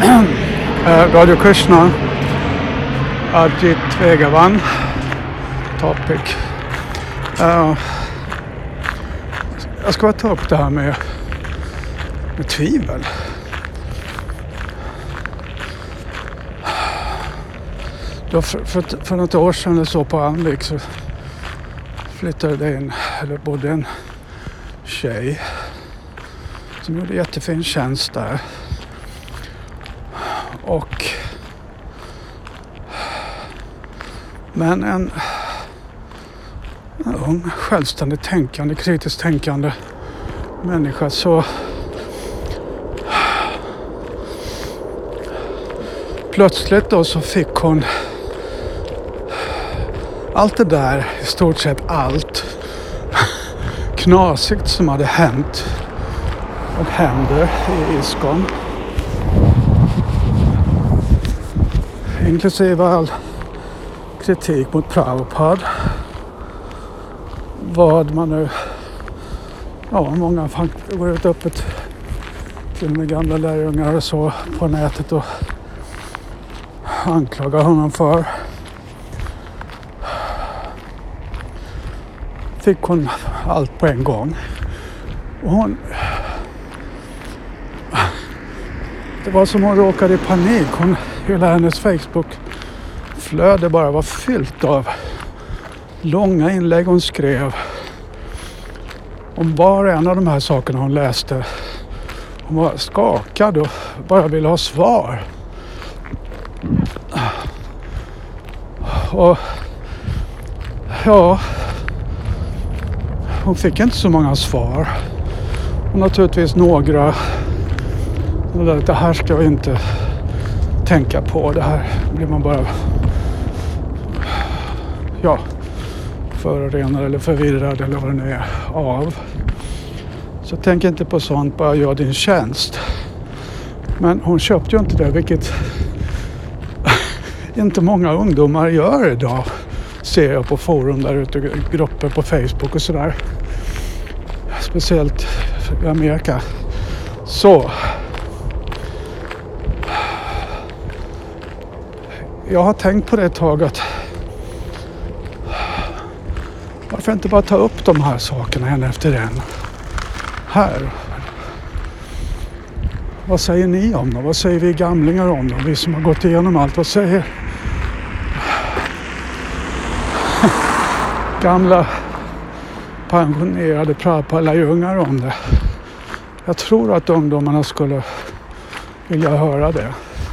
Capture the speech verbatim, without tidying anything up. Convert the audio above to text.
uh, Radio Krishna, Ajit Vegavan, topic. Uh, jag ska ta upp det här med, med tvivel. Då för, för, för något år sedan eller så på Anvik så flyttade det in, eller bodde en tjej som gjorde jättefin tjänst där. Och men en, en ung, självständigt tänkande, kritiskt tänkande människa, så plötsligt då så fick hon allt det där, i stort sett allt knasigt som hade hänt och händer i ISKCON, inklusive all kritik mot Prabhupada, vad man nu, ja, många går ut öppet till och med gamla lärjungar och så på nätet och anklagar honom för. Fick hon allt på en gång. Och hon, det var som hon råkade i panik. Hon, hela hennes Facebook-flöde bara var fyllt av långa inlägg hon skrev om var en av de här sakerna hon läste. Hon var skakad och bara ville ha svar. Och ja, hon fick inte så många svar. Och naturligtvis några, det här ska jag inte tänka på. Det här blir man bara, ja, förorenad eller förvirrad eller vad det nu är av. Så tänk inte på sånt, bara gör din tjänst. Men hon köpte ju inte det, vilket inte många ungdomar gör idag. Ser jag på forum där ute, grupper på Facebook och sådär. Speciellt i Amerika. Så jag har tänkt på det ett tag, att varför inte bara ta upp de här sakerna en efter en här. Vad säger ni om dem? Vad säger vi gamlingar om dem? Vi som har gått igenom allt. Vad säger gamla pensionerade Prabhupada-lärjungar om det? Jag tror att ungdomarna skulle vilja höra det.